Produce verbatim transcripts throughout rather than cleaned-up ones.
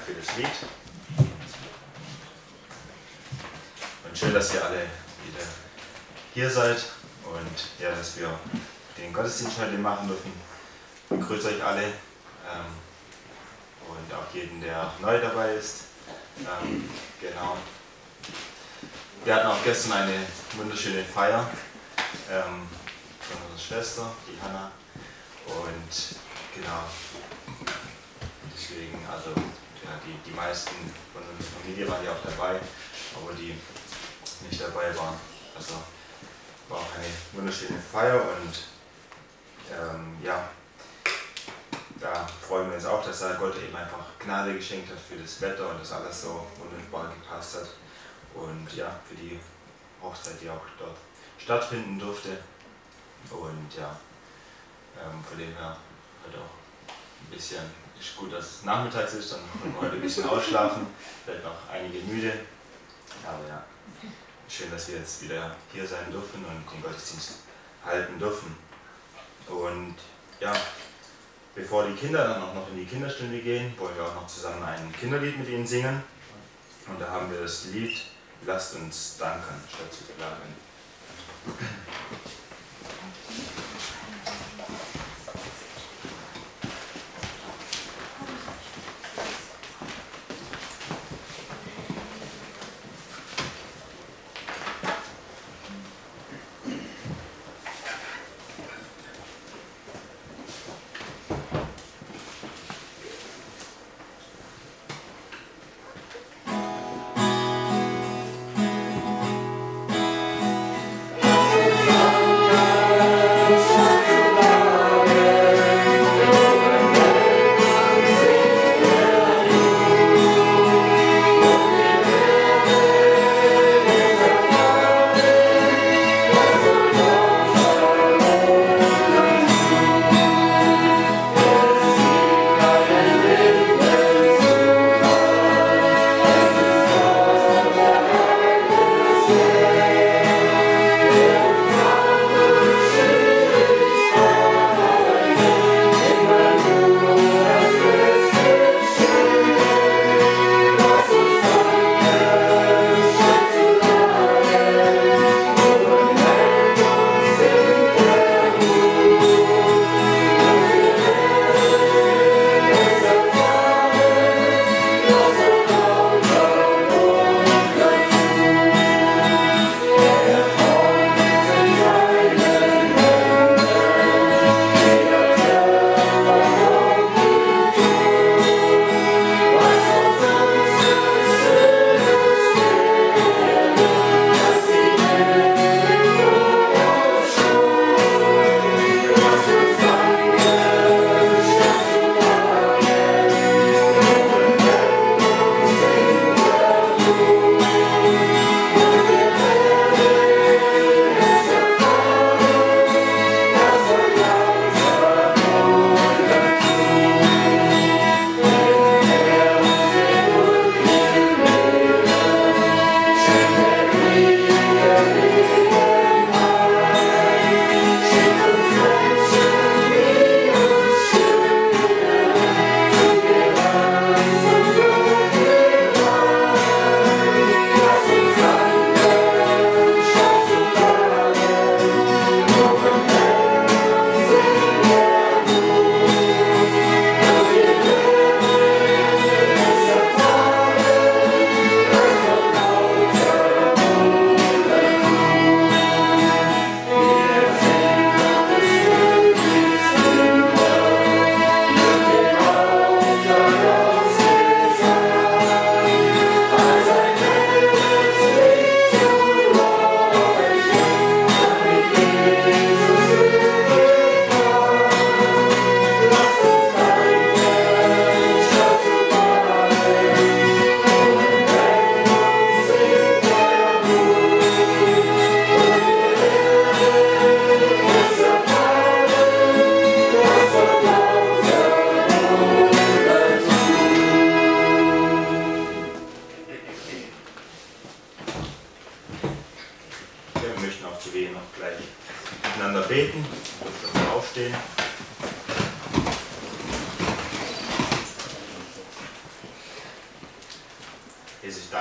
für das Lied. Und schön, dass ihr alle wieder hier seid und ja, dass wir den Gottesdienst heute machen dürfen. Ich begrüße euch alle ähm, und auch jeden, der neu dabei ist. Ähm, genau. Wir hatten auch gestern eine wunderschöne Feier ähm, von unserer Schwester, die Hanna. Und genau, deswegen, also ja, die, die meisten von unserer Familie waren ja auch dabei, aber die nicht dabei waren. Also war auch eine wunderschöne Feier und ähm, ja, da freuen wir uns auch, dass Gott eben einfach Gnade geschenkt hat für das Wetter und dass alles so wunderbar gepasst hat. Und ja, für die Hochzeit, die auch dort stattfinden durfte. Und ja, ähm, von dem her halt auch ein bisschen, ist gut, dass es nachmittags ist, dann können wir heute ein bisschen ausschlafen, vielleicht noch einige müde. Aber ja, schön, dass wir jetzt wieder hier sein dürfen und den Gottesdienst halten dürfen. Und ja, bevor die Kinder dann auch noch in die Kinderstunde gehen, wollen wir auch noch zusammen ein Kinderlied mit ihnen singen. Und da haben wir das Lied Lasst uns danken, statt zu klagen. Oh,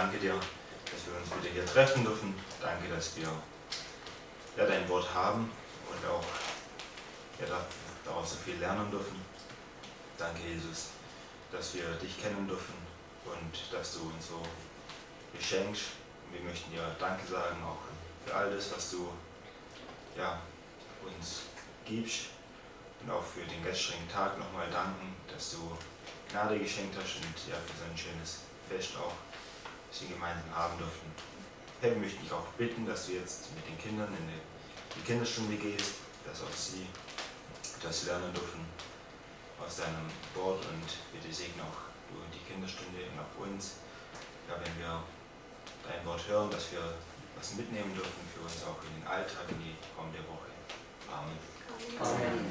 danke dir, dass wir uns wieder hier treffen dürfen. Danke, dass wir ja, dein Wort haben und auch ja, daraus so viel lernen dürfen. Danke, Jesus, dass wir dich kennen dürfen und dass du uns so beschenkst. Wir möchten dir Danke sagen, auch für all das, was du ja, uns gibst. Und auch für den gestrigen Tag nochmal danken, dass du Gnade geschenkt hast und ja, für so ein schönes Fest auch, das wir gemeinsam haben dürfen. Herr, wir möchten dich auch bitten, dass du jetzt mit den Kindern in die Kinderstunde gehst, dass auch sie das lernen dürfen aus deinem Wort und bitte segne auch du die Kinderstunde und auch uns. Ja, wenn wir dein Wort hören, dass wir was mitnehmen dürfen für uns auch in den Alltag, in die kommende Woche. Amen. Amen.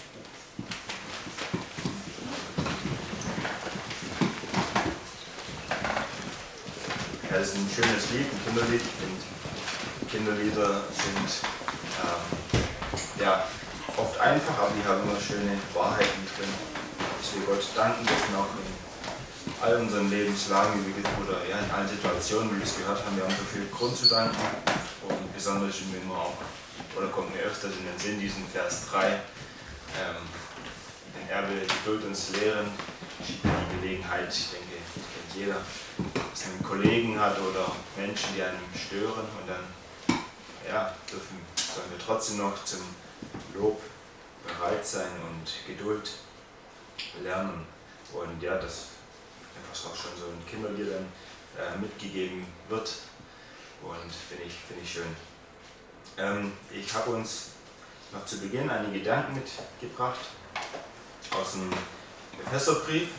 Ja, das ist ein schönes Lied, ein Kinderlied. Ich finde, Kinderlieder sind ähm, ja, oft einfach, aber die haben immer schöne Wahrheiten drin, dass wir Gott danken dürfen, auch in all unseren Lebenslagen oder ja, in allen Situationen, wie wir es gehört haben. Wir haben so viel Grund zu danken und besonders ist mir immer auch, oder kommt mir öfters in den Sinn, diesen Vers drei, ähm, den er will Geduld uns lehren, die Gelegenheit, ich denke, das kennt jeder, dass man einen Kollegen hat oder Menschen, die einem stören und dann ja, dürfen, sollen wir trotzdem noch zum Lob bereit sein und Geduld lernen. Und ja, das was auch schon so in Kinderliedern äh, mitgegeben wird und finde ich, find ich schön. Ähm, ich habe uns noch zu Beginn einige Gedanken mitgebracht aus dem Epheserbrief.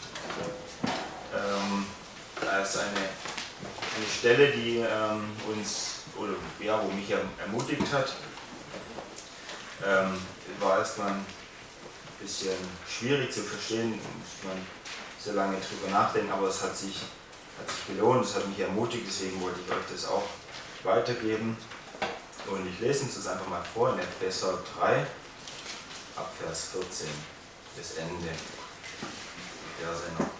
Ähm, da ist eine, eine Stelle, die ähm, uns, oder ja, wo mich erm- ermutigt hat. Ähm, war erstmal ein bisschen schwierig zu verstehen, muss man sehr lange drüber nachdenken, aber es hat sich, hat sich gelohnt, es hat mich ermutigt, deswegen wollte ich euch das auch weitergeben. Und ich lese uns das einfach mal vor in Epheser drei, ab Vers vierzehn, bis Ende. Verse noch.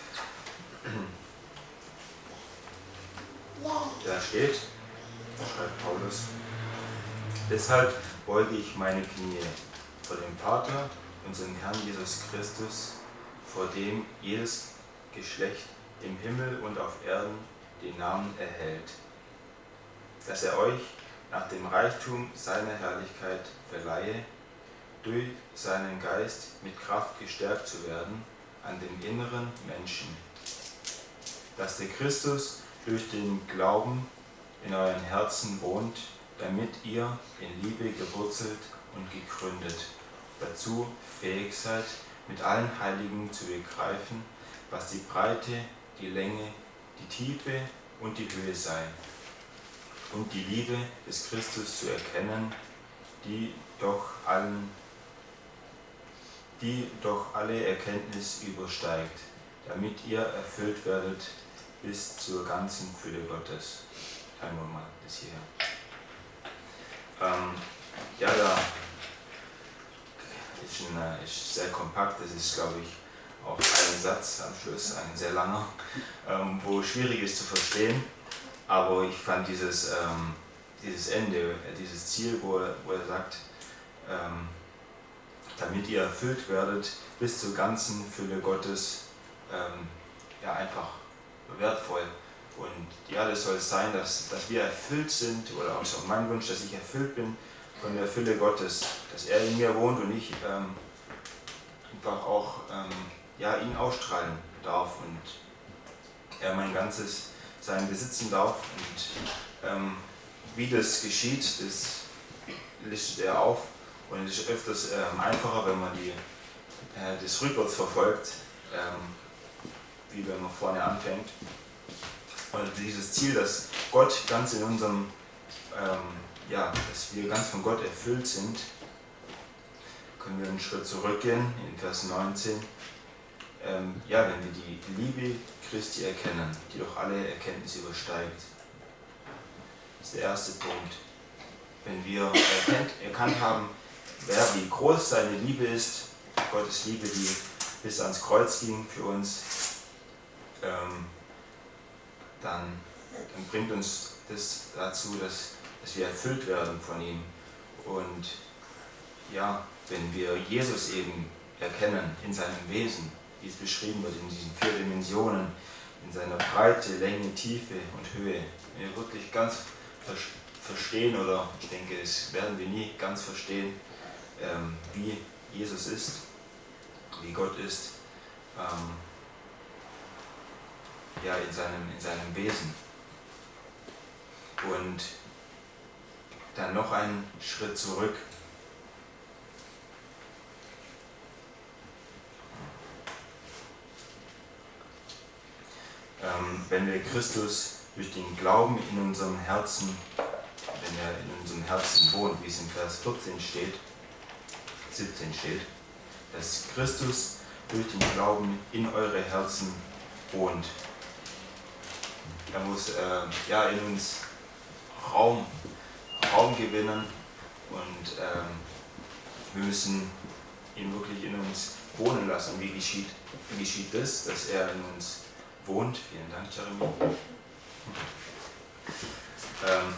Da steht, schreibt Paulus, deshalb beuge ich meine Knie vor dem Vater, unserem Herrn Jesus Christus, vor dem jedes Geschlecht im Himmel und auf Erden den Namen erhält, dass er euch nach dem Reichtum seiner Herrlichkeit verleihe, durch seinen Geist mit Kraft gestärkt zu werden an den inneren Menschen, dass der Christus durch den Glauben in euren Herzen wohnt, damit ihr in Liebe gewurzelt und gegründet dazu fähig seid, mit allen Heiligen zu begreifen, was die Breite, die Länge, die Tiefe und die Höhe sei, und die Liebe des Christus zu erkennen, die doch allen, die doch alle Erkenntnis übersteigt, damit ihr erfüllt werdet bis zur ganzen Fülle Gottes. Teilen wir mal bis hierher. Ähm, ja, da ist, ein, ist sehr kompakt, das ist, glaube ich, auch ein Satz am Schluss, ein sehr langer, ähm, wo schwierig ist zu verstehen, aber ich fand dieses, ähm, dieses Ende, dieses Ziel, wo er, wo er sagt, ähm, damit ihr erfüllt werdet bis zur ganzen Fülle Gottes, ähm, ja, einfach wertvoll. Und ja, das soll es sein, dass, dass wir erfüllt sind, oder auch so mein Wunsch, dass ich erfüllt bin von der Fülle Gottes, dass er in mir wohnt und ich ähm, einfach auch ähm, ja, ihn ausstrahlen darf und er mein ganzes Sein besitzen darf. Und ähm, wie das geschieht, das listet er auf, und es ist öfters ähm, einfacher, wenn man die, äh, das rückwärts verfolgt, ähm, wie wenn man vorne anfängt. Und dieses Ziel, dass Gott ganz in unserem, ähm, ja, dass wir ganz von Gott erfüllt sind, können wir einen Schritt zurückgehen in Vers neunzehn. Ähm, ja, wenn wir die Liebe Christi erkennen, die doch alle Erkenntnis übersteigt. Das ist der erste Punkt. Wenn wir erkennt, erkannt haben, wer, wie groß seine Liebe ist, Gottes Liebe, die bis ans Kreuz ging für uns, ähm, dann, dann bringt uns das dazu, dass, dass wir erfüllt werden von ihm. Und ja, wenn wir Jesus eben erkennen in seinem Wesen, wie es beschrieben wird in diesen vier Dimensionen, in seiner Breite, Länge, Tiefe und Höhe, wenn wir wirklich ganz verstehen, oder ich denke, das werden wir nie ganz verstehen, ähm, wie Jesus ist, wie Gott ist, ähm, ja, in seinem, in seinem Wesen. Und dann noch einen Schritt zurück. Ähm, wenn wir Christus durch den Glauben in unserem Herzen, wenn er in unserem Herzen wohnt, wie es im Vers vierzehn steht, siebzehn steht, dass Christus durch den Glauben in eure Herzen wohnt. Er muss äh, ja, in uns Raum, Raum gewinnen und ähm, wir müssen ihn wirklich in uns wohnen lassen. Wie geschieht, wie geschieht das, dass er in uns wohnt? Vielen Dank, Jeremy. Ähm,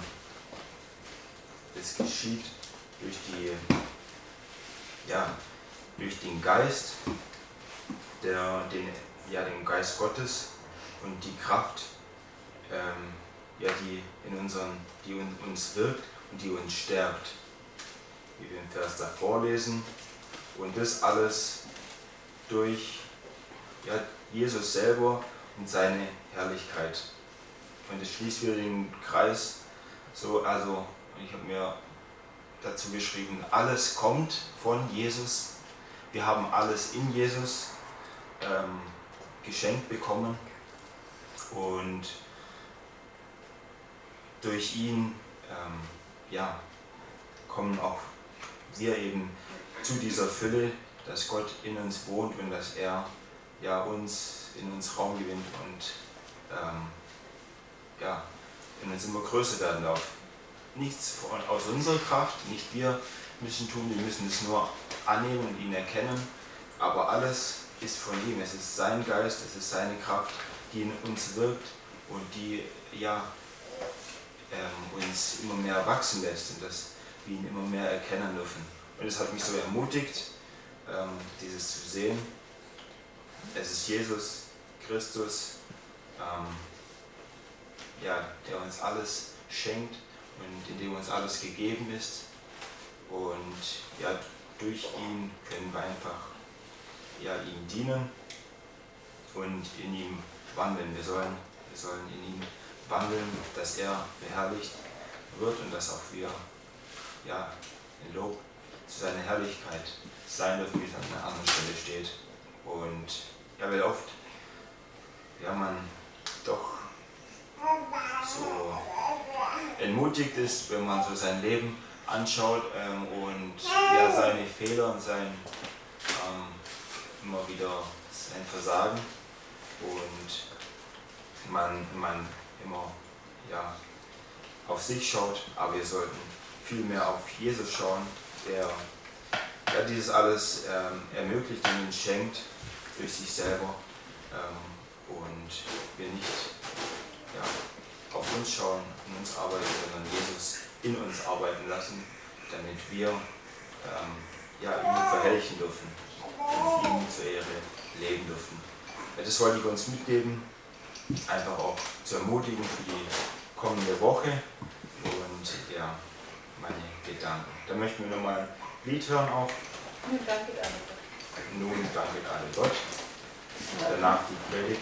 es geschieht durch die, ja, durch den Geist, der, den, ja, den Geist Gottes und die Kraft, ähm, ja, die in unseren, die in uns wirkt und die uns stärkt, wie wir im Vers davor lesen. Und das alles durch, ja, Jesus selber und seine Herrlichkeit. Und es schließt wieder den Kreis. So, also ich habe mir dazu geschrieben, alles kommt von Jesus. Wir haben alles in Jesus ähm, geschenkt bekommen und durch ihn ähm, ja, kommen auch wir eben zu dieser Fülle, dass Gott in uns wohnt und dass er ja, uns in uns Raum gewinnt und ähm, ja, in uns immer größer werden darf. Nichts von, aus unserer Kraft, nicht wir müssen tun, wir müssen es nur annehmen und ihn erkennen, aber alles ist von ihm. Es ist sein Geist, es ist seine Kraft, die in uns wirkt und die ja, ähm, uns immer mehr wachsen lässt und dass wir ihn immer mehr erkennen dürfen. Und es hat mich so ermutigt, ähm, dieses zu sehen. Es ist Jesus Christus, ähm, ja, der uns alles schenkt und in dem uns alles gegeben ist. Und ja, durch ihn können wir einfach ja, ihm dienen und in ihm wandeln. Wir sollen, wir sollen in ihm wandeln, dass er verherrlicht wird und dass auch wir ja, in Lob zu seiner Herrlichkeit sein dürfen, wie es an einer anderen Stelle steht. Und ja, weil oft ja, man doch so entmutigt ist, wenn man so sein Leben anschaut ähm, und ja, seine Fehler und sein ähm, immer wieder sein Versagen und man, man immer ja, auf sich schaut, aber wir sollten viel mehr auf Jesus schauen, der ja, dieses alles ähm, ermöglicht und uns schenkt durch sich selber ähm, und wir nicht ja, auf uns schauen, in uns arbeiten, sondern Jesus in uns arbeiten lassen, damit wir ähm, ja, ihm verherrlichen dürfen und ihm zur Ehre leben dürfen. Ja, das wollte ich uns mitgeben, einfach auch zu ermutigen für die kommende Woche und ja, meine Gedanken. Da möchten wir nochmal ein Lied hören auch. Nun danke alle Gott. Nun danke alle Gott. Danach die Predigt.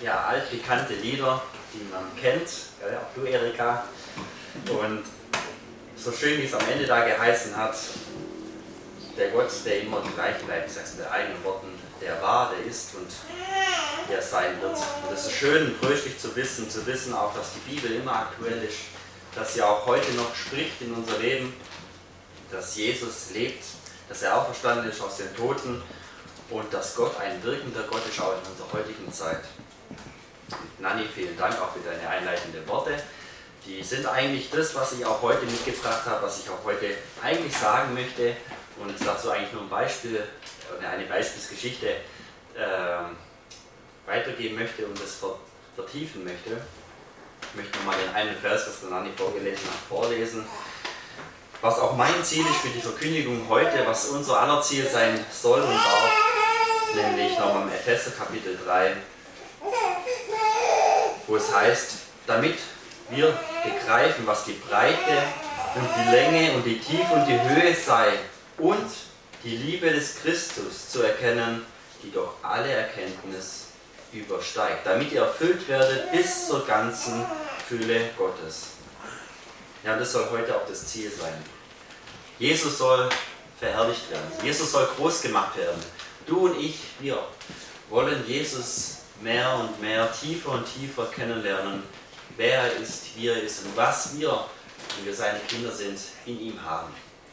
ja, altbekannte Lieder, die man kennt, ja, auch du Erika. Und so schön wie es am Ende da geheißen hat, der Gott, der immer gleich bleibt, sagst du mit eigenen Worten, der war, der ist und der sein wird. Und es ist schön und tröstlich zu wissen, zu wissen auch, dass die Bibel immer aktuell ist, dass sie auch heute noch spricht in unser Leben, dass Jesus lebt, dass er auferstanden ist aus den Toten und dass Gott ein wirkender Gott ist auch in unserer heutigen Zeit. Nanni, vielen Dank auch für deine einleitenden Worte. Die sind eigentlich das, was ich auch heute mitgebracht habe, was ich auch heute eigentlich sagen möchte und dazu eigentlich nur ein Beispiel, eine Beispielsgeschichte äh, weitergeben möchte und das vertiefen möchte. Ich möchte nochmal den einen Vers, was der Nanni vorgelesen hat, vorlesen. Was auch mein Ziel ist für die Verkündigung heute, was unser aller Ziel sein soll und darf, nämlich nochmal im Epheser Kapitel drei, wo es heißt, damit wir begreifen, was die Breite und die Länge und die Tiefe und die Höhe sei und die Liebe des Christus zu erkennen, die durch alle Erkenntnis übersteigt, damit ihr erfüllt werdet bis zur ganzen Fülle Gottes. Ja, und das soll heute auch das Ziel sein. Jesus soll verherrlicht werden. Jesus soll groß gemacht werden. Du und ich, wir wollen Jesus mehr und mehr, tiefer und tiefer kennenlernen, wer er ist, wie er ist und was wir, wenn wir seine Kinder sind, in ihm haben.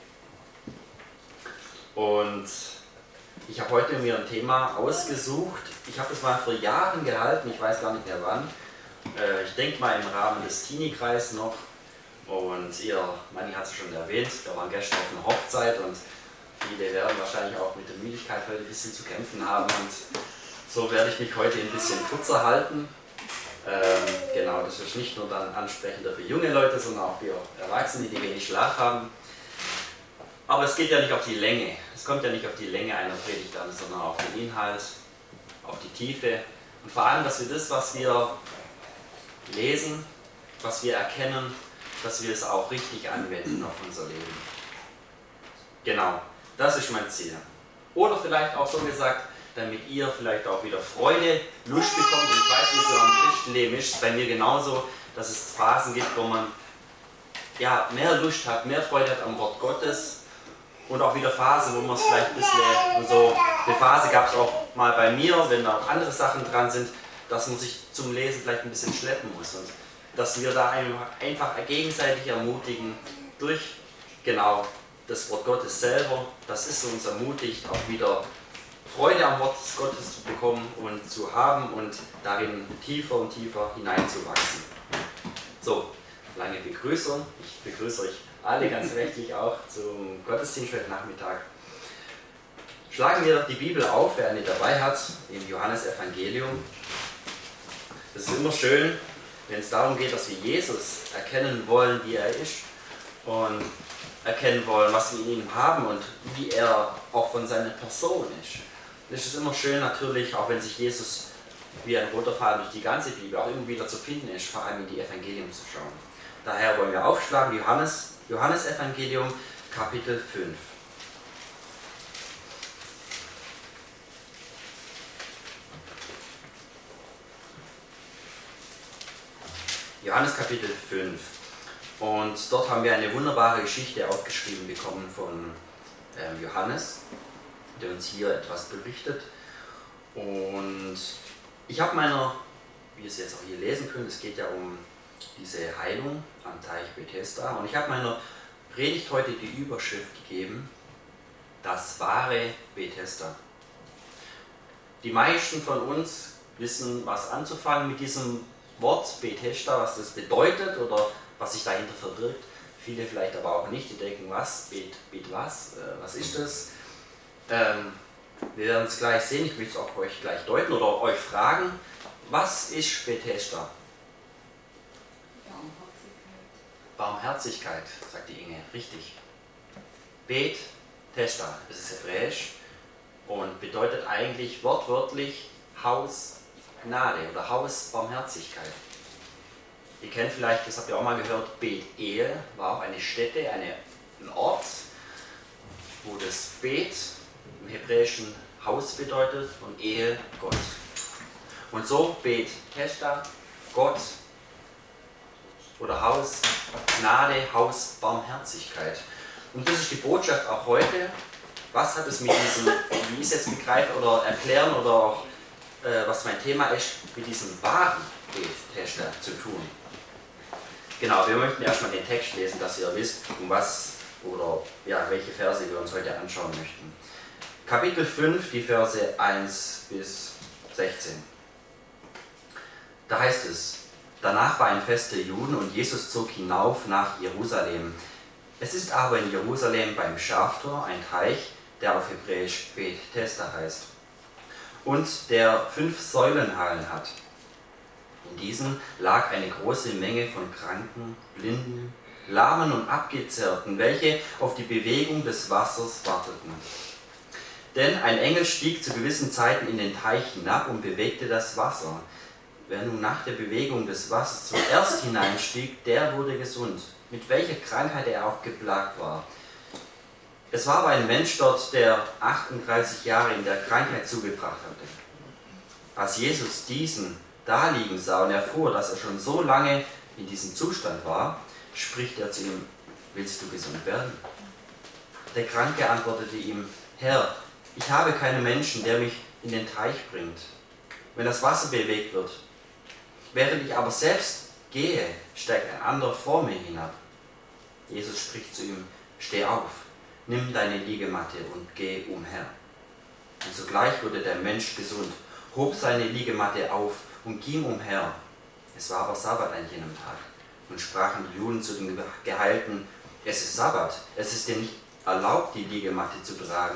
Und ich habe heute mir ein Thema ausgesucht. Ich habe das mal vor Jahren gehalten, ich weiß gar nicht mehr wann. Ich denke mal im Rahmen des Teenie-Kreises noch. Und ihr, Manni hat es schon erwähnt, wir waren gestern auf einer Hochzeit und viele werden wahrscheinlich auch mit der Müdigkeit heute ein bisschen zu kämpfen haben. Und so werde ich mich heute ein bisschen kürzer halten. Ähm, genau, das ist nicht nur dann ansprechender für junge Leute, sondern auch für Erwachsene, die wenig Schlaf haben. Aber es geht ja nicht auf die Länge. Es kommt ja nicht auf die Länge einer Predigt an, sondern auf den Inhalt, auf die Tiefe und vor allem, dass wir das, was wir lesen, was wir erkennen, dass wir es auch richtig anwenden auf unser Leben. Genau, das ist mein Ziel. Oder vielleicht auch so gesagt, damit ihr vielleicht auch wieder Freude, Lust bekommt. Und ich weiß, wie es so am Christenleben ist, bei mir genauso, dass es Phasen gibt, wo man ja, mehr Lust hat, mehr Freude hat am Wort Gottes. Und auch wieder Phasen, wo man es vielleicht ein bisschen, so eine Phase gab es auch mal bei mir, wenn da andere Sachen dran sind, dass man sich zum Lesen vielleicht ein bisschen schleppen muss. Und dass wir da einfach gegenseitig ermutigen, durch genau das Wort Gottes selber, das ist uns ermutigt, auch wieder Freude am Wort Gottes zu bekommen und zu haben und darin tiefer und tiefer hineinzuwachsen. So, lange Begrüßung. Ich begrüße euch alle ganz rechtlich auch zum Gottesdienst heute Nachmittag. Schlagen wir die Bibel auf, wer eine dabei hat, im Johannesevangelium. Es ist immer schön, wenn es darum geht, dass wir Jesus erkennen wollen, wie er ist und erkennen wollen, was wir in ihm haben und wie er auch von seiner Person ist. Es ist immer schön natürlich, auch wenn sich Jesus wie ein roter Faden durch die ganze Bibel auch immer wieder zu finden ist, vor allem in die Evangelien zu schauen. Daher wollen wir aufschlagen, Johannes, Johannesevangelium, Kapitel fünf. Johannes Kapitel fünf. Und dort haben wir eine wunderbare Geschichte aufgeschrieben bekommen von ähm, Johannes, der uns hier etwas berichtet. Und ich habe meiner, wie ihr es jetzt auch hier lesen könnt, es geht ja um diese Heilung am Teich Bethesda. Und ich habe meiner Predigt heute die Überschrift gegeben, das wahre Bethesda. Die meisten von uns wissen, was anzufangen mit diesem Wort Bethesda, was das bedeutet oder was sich dahinter verbirgt. Viele vielleicht aber auch nicht, die denken, was, Bet, Bet was, äh, was ist das? Ähm, wir werden es gleich sehen, ich will es auch euch gleich deuten oder euch fragen, was ist Bethesda? Barmherzigkeit. Barmherzigkeit, sagt die Inge, richtig. Bethesda, das ist hebräisch und bedeutet eigentlich wortwörtlich Haus Gnade oder Haus Barmherzigkeit. Ihr kennt vielleicht, das habt ihr auch mal gehört, Bethel war auch eine Stätte, eine, ein Ort, wo das Bet im hebräischen Haus bedeutet und Ehe Gott. Und so Bethesda, Gott oder Haus Gnade, Haus Barmherzigkeit. Und das ist die Botschaft auch heute. Was hat es mit diesem, wie ich es jetzt begreife oder erklären oder auch, äh, was mein Thema ist, mit diesem wahren Bethesda zu tun? Genau, wir möchten erstmal den Text lesen, dass ihr wisst, um was oder ja, welche Verse wir uns heute anschauen möchten. Kapitel fünf, die Verse eins bis sechzehn. Da heißt es: Danach war ein Fest der Juden und Jesus zog hinauf nach Jerusalem. Es ist aber in Jerusalem beim Schaftor ein Teich, der auf Hebräisch Bethesda heißt und der fünf Säulenhallen hat. In diesen lag eine große Menge von Kranken, Blinden, Lahmen und Abgezerrten, welche auf die Bewegung des Wassers warteten. Denn ein Engel stieg zu gewissen Zeiten in den Teich hinab und bewegte das Wasser. Wer nun nach der Bewegung des Wassers zuerst hineinstieg, der wurde gesund, mit welcher Krankheit er auch geplagt war. Es war aber ein Mensch dort, der achtunddreißig Jahre in der Krankheit zugebracht hatte. Als Jesus diesen da liegen sah und erfuhr, dass er schon so lange in diesem Zustand war, spricht er zu ihm: Willst du gesund werden? Der Kranke antwortete ihm: Herr, ich habe keinen Menschen, der mich in den Teich bringt, wenn das Wasser bewegt wird. Während ich aber selbst gehe, steigt ein anderer vor mir hinab. Jesus spricht zu ihm: Steh auf, nimm deine Liegematte und geh umher. Und sogleich wurde der Mensch gesund, hob seine Liegematte auf und ging umher. Es war aber Sabbat an jenem Tag. Und sprachen die Juden zu dem Geheilten: Es ist Sabbat, es ist dir nicht erlaubt, die Liegematte zu tragen.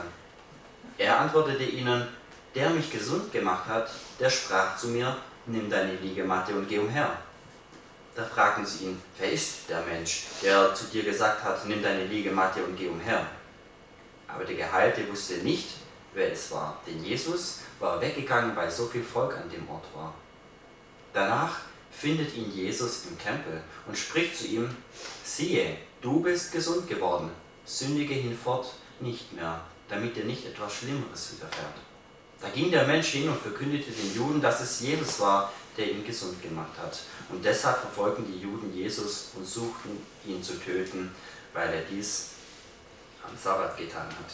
Er antwortete ihnen: Der mich gesund gemacht hat, der sprach zu mir: Nimm deine Liegematte und geh umher. Da fragten sie ihn: Wer ist der Mensch, der zu dir gesagt hat: Nimm deine Liegematte und geh umher? Aber der Geheilte wusste nicht, wer es war, denn Jesus war weggegangen, weil so viel Volk an dem Ort war. Danach findet ihn Jesus im Tempel und spricht zu ihm: Siehe, du bist gesund geworden, sündige hinfort nicht mehr, damit dir nicht etwas Schlimmeres widerfährt. Da ging der Mensch hin und verkündete den Juden, dass es Jesus war, der ihn gesund gemacht hat. Und deshalb verfolgten die Juden Jesus und suchten ihn zu töten, weil er dies am Sabbat getan hat.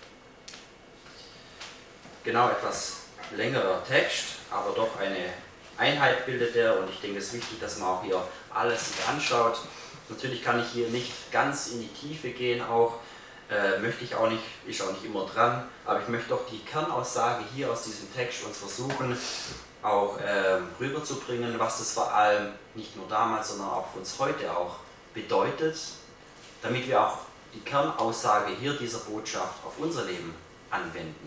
Genau, etwas längerer Text, aber doch eine Einheit bildet er, und ich denke, es ist wichtig, dass man auch hier alles sich anschaut. Natürlich kann ich hier nicht ganz in die Tiefe gehen, auch äh, möchte ich auch nicht, ist auch nicht immer dran, aber ich möchte doch die Kernaussage hier aus diesem Text uns versuchen, auch äh, rüberzubringen, was das vor allem nicht nur damals, sondern auch für uns heute auch bedeutet, damit wir auch die Kernaussage hier dieser Botschaft auf unser Leben anwenden.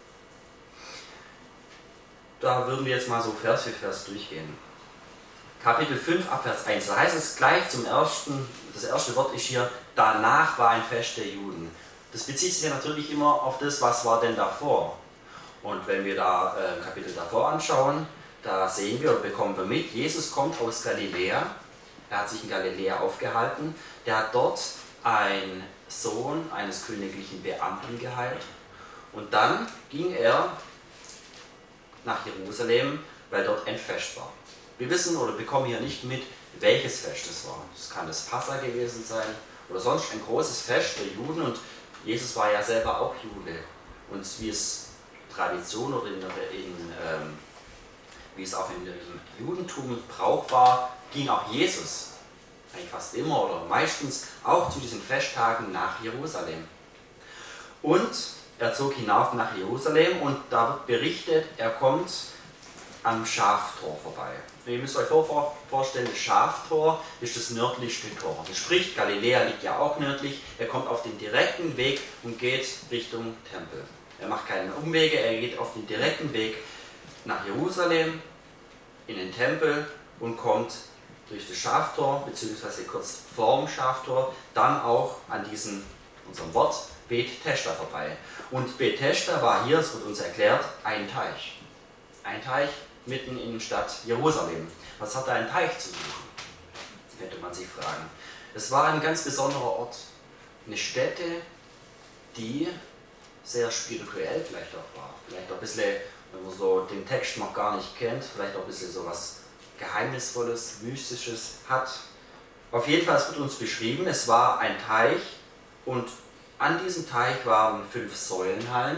Da würden wir jetzt mal so Vers für Vers durchgehen. Kapitel fünf, Abvers eins, da heißt es gleich zum ersten, das erste Wort ist hier: Danach war ein Fest der Juden. Das bezieht sich ja natürlich immer auf das, was war denn davor. Und wenn wir da äh, Kapitel davor anschauen, da sehen wir oder bekommen wir mit, Jesus kommt aus Galiläa, er hat sich in Galiläa aufgehalten, der hat dort einen Sohn eines königlichen Beamten geheilt, und dann ging er nach Jerusalem, weil dort ein Fest war. Wir wissen oder bekommen hier nicht mit, welches Fest es war. Es kann das Passa gewesen sein oder sonst ein großes Fest der Juden, und Jesus war ja selber auch Jude. Und wie es Tradition oder in, in, ähm, wie es auch in dem Judentum Brauch war, ging auch Jesus eigentlich fast immer oder meistens auch zu diesen Festtagen nach Jerusalem. Und er zog hinauf nach Jerusalem, und da wird berichtet, er kommt am Schaftor vorbei. Ihr müsst euch vorstellen, das Schaftor ist das nördlichste Tor. Das spricht, Galiläa liegt ja auch nördlich. Er kommt auf den direkten Weg und geht Richtung Tempel. Er macht keine Umwege, er geht auf den direkten Weg nach Jerusalem, in den Tempel, und kommt durch das Schaftor, beziehungsweise kurz vorm Schaftor, dann auch an diesem, unserem Wort, Bethesda vorbei. Und Bethesda war hier, es wird uns erklärt, ein Teich. Ein Teich mitten in der Stadt Jerusalem. Was hat da ein Teich zu suchen? Könnte man sich fragen. Es war ein ganz besonderer Ort. Eine Stätte, die sehr spirituell vielleicht auch war. Vielleicht auch ein bisschen wenn man so den Text noch gar nicht kennt, vielleicht auch ein bisschen so was Geheimnisvolles, Mystisches hat. Auf jeden Fall, es wird uns beschrieben, es war ein Teich und an diesem Teich waren fünf Säulenhallen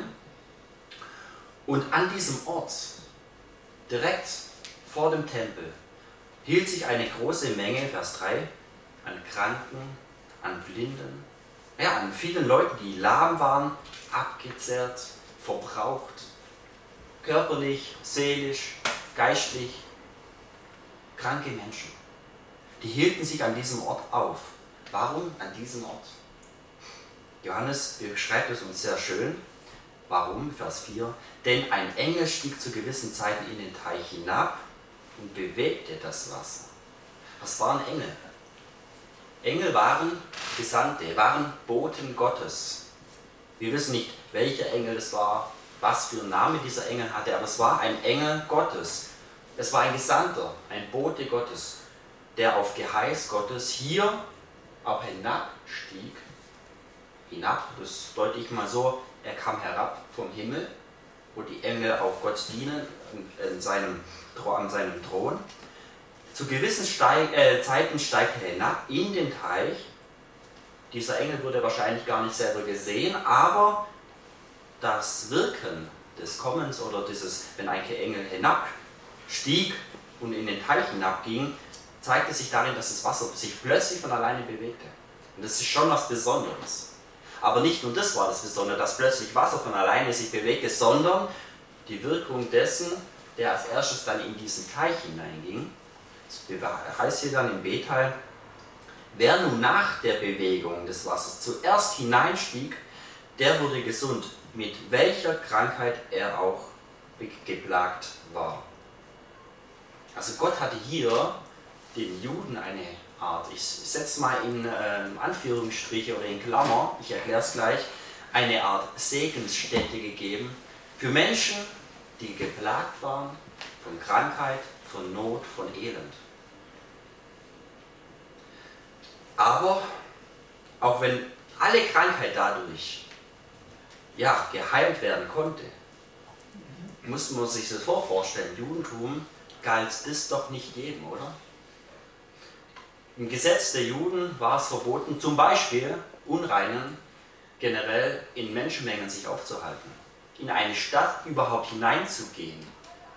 und an diesem Ort, direkt vor dem Tempel, hielt sich eine große Menge, Vers drei, an Kranken, an Blinden, ja, an vielen Leuten, die lahm waren, abgezehrt, verbraucht, körperlich, seelisch, geistlich, kranke Menschen. Die hielten sich an diesem Ort auf. Warum an diesem Ort? Johannes beschreibt es uns sehr schön. Warum? Vers vier. Denn ein Engel stieg zu gewissen Zeiten in den Teich hinab und bewegte das Wasser. Was waren Engel? Engel waren Gesandte, waren Boten Gottes. Wir wissen nicht, welcher Engel es war, was für einen Namen dieser Engel hatte, aber es war ein Engel Gottes. Es war ein Gesandter, ein Bote Gottes, der auf Geheiß Gottes hier auch hinabstieg. Hinab, das deute ich mal so, er kam herab vom Himmel, wo die Engel auch Gott dienen, in seinem, an seinem Thron. Zu gewissen Steig, äh, Zeiten steigt er hinab in den Teich. Dieser Engel wurde wahrscheinlich gar nicht selber gesehen, aber das Wirken des Kommens oder dieses, wenn ein Engel hinabstieg und in den Teich hinabging, zeigte sich darin, dass das Wasser sich plötzlich von alleine bewegte. Und das ist schon was Besonderes. Aber nicht nur das war das Besondere, dass plötzlich Wasser von alleine sich bewegte, sondern die Wirkung dessen, der als erstes dann in diesen Teich hineinging. Das heißt hier dann im B-Teil, wer nun nach der Bewegung des Wassers zuerst hineinstieg, der wurde gesund, mit welcher Krankheit er auch geplagt war. Also Gott hatte hier den Juden eine Art, ich setze mal in ähm, Anführungsstriche oder in Klammer, ich erkläre es gleich, eine Art Segensstätte gegeben für Menschen, die geplagt waren von Krankheit, von Not, von Elend. Aber auch wenn alle Krankheit dadurch ja, geheilt werden konnte, musste man sich das so vorstellen, im Judentum galt das doch nicht jedem, oder? Im Gesetz der Juden war es verboten, zum Beispiel Unreinen generell in Menschenmengen sich aufzuhalten, in eine Stadt überhaupt hineinzugehen.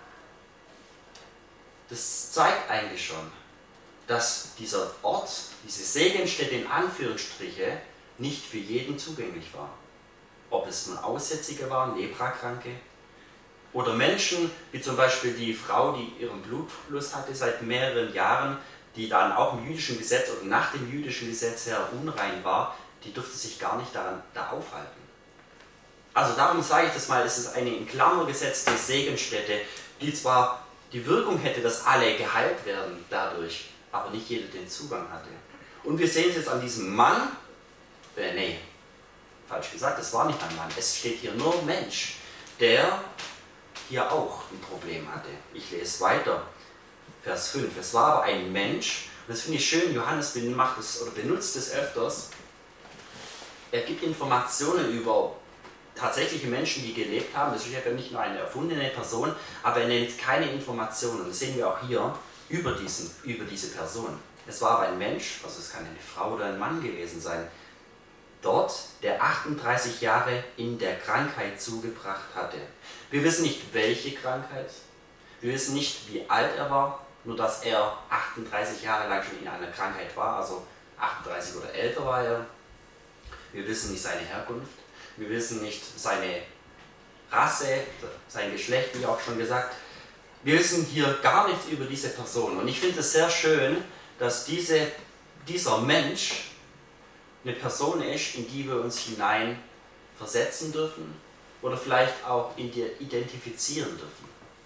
Das zeigt eigentlich schon, dass dieser Ort, diese Segenstätte in Anführungsstriche, nicht für jeden zugänglich war. Ob es nun Aussätzige waren, Leprakranke, oder Menschen, wie zum Beispiel die Frau, die ihren Blutfluss hatte seit mehreren Jahren, die dann auch im jüdischen Gesetz oder nach dem jüdischen Gesetz her unrein war, die durfte sich gar nicht daran, da aufhalten. Also darum sage ich das mal, es ist eine in Klammer gesetzte Segenstätte, die zwar die Wirkung hätte, dass alle geheilt werden dadurch, aber nicht jeder den Zugang hatte. Und wir sehen es jetzt an diesem Mann, äh, nee, falsch gesagt, es war nicht ein Mann, es steht hier nur Mensch, der hier auch ein Problem hatte. Ich lese weiter, Vers fünf. Es war aber ein Mensch, und das finde ich schön, Johannes macht es oder benutzt es öfters, er gibt Informationen über tatsächliche Menschen, die gelebt haben. Das ist ja nicht nur eine erfundene Person, aber er nennt keine Informationen. Und das sehen wir auch hier über, diesen, über diese Person. Es war aber ein Mensch, also es kann eine Frau oder ein Mann gewesen sein, dort, der achtunddreißig Jahre in der Krankheit zugebracht hatte. Wir wissen nicht, welche Krankheit, wir wissen nicht, wie alt er war, nur dass er achtunddreißig Jahre lang schon in einer Krankheit war, also achtunddreißig oder älter war er. Wir wissen nicht seine Herkunft, wir wissen nicht seine Rasse, sein Geschlecht, wie auch schon gesagt. Wir wissen hier gar nichts über diese Person. Und ich finde es sehr schön, dass diese, dieser Mensch eine Person ist, in die wir uns hinein versetzen dürfen oder vielleicht auch in die identifizieren dürfen.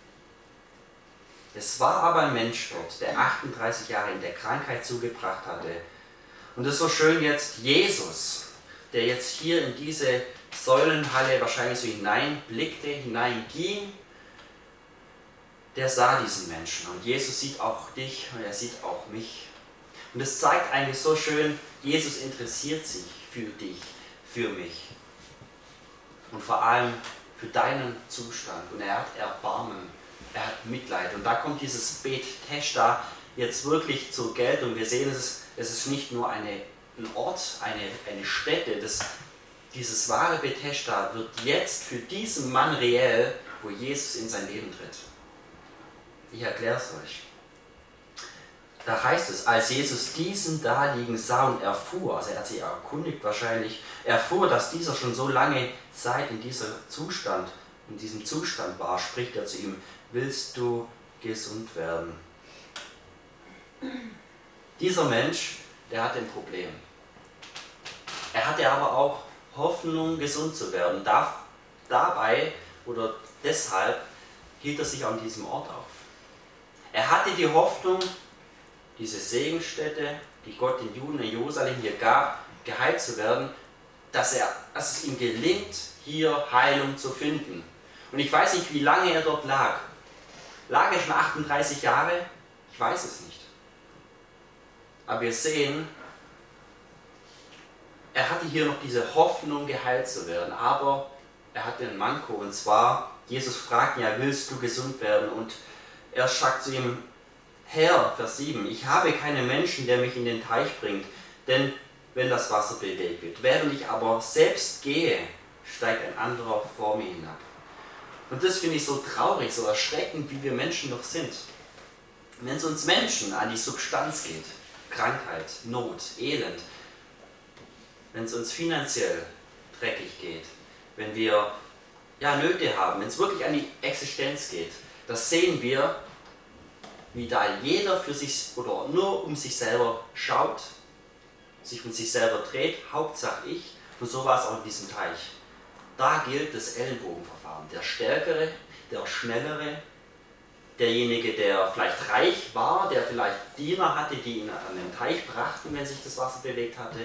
Es war aber ein Mensch dort, der achtunddreißig Jahre in der Krankheit zugebracht hatte. Und es ist so schön jetzt Jesus, der jetzt hier in diese Säulenhalle wahrscheinlich so hineinblickte, hineinging, der sah diesen Menschen. Und Jesus sieht auch dich und er sieht auch mich. Und es zeigt eigentlich so schön, Jesus interessiert sich für dich, für mich. Und vor allem für deinen Zustand und er hat Erbarmen, er hat Mitleid. Und da kommt dieses Bet Teshda jetzt wirklich zur Geltung. Wir sehen, es ist, es ist nicht nur eine, ein Ort, eine, eine Stätte, das, dieses wahre Bet Teshda wird jetzt für diesen Mann reell, wo Jesus in sein Leben tritt. Ich erkläre es euch. Da heißt es, als Jesus diesen da liegen sah und erfuhr, also er hat sich erkundigt wahrscheinlich, erfuhr, dass dieser schon so lange Zeit in diesem Zustand, in diesem Zustand war, spricht er zu ihm, willst du gesund werden? Dieser Mensch, der hatte ein Problem. Er hatte aber auch Hoffnung, gesund zu werden. Da, dabei oder deshalb hielt er sich an diesem Ort auf. Er hatte die Hoffnung, diese Segenstätte, die Gott den Juden in Jerusalem hier gab, geheilt zu werden, dass, er, dass es ihm gelingt, hier Heilung zu finden. Und ich weiß nicht, wie lange er dort lag. Lag er schon achtunddreißig Jahre? Ich weiß es nicht. Aber wir sehen, er hatte hier noch diese Hoffnung, geheilt zu werden. Aber er hatte einen Manko. Und zwar, Jesus fragt ihn ja, willst du gesund werden? Und er sagt zu ihm, Herr, Vers sieben, ich habe keinen Menschen, der mich in den Teich bringt, denn wenn das Wasser bewegt wird, während ich aber selbst gehe, steigt ein anderer vor mir hinab. Und das finde ich so traurig, so erschreckend, wie wir Menschen doch sind. Wenn es uns Menschen an die Substanz geht, Krankheit, Not, Elend, wenn es uns finanziell dreckig geht, wenn wir ja, Nöte haben, wenn es wirklich an die Existenz geht, das sehen wir, wie da jeder für sich oder nur um sich selber schaut, sich um sich selber dreht, Hauptsache ich, und so war es auch in diesem Teich. Da gilt das Ellenbogenverfahren. Der Stärkere, der Schnellere, derjenige, der vielleicht reich war, der vielleicht Diener hatte, die ihn an den Teich brachten, wenn sich das Wasser bewegt hatte,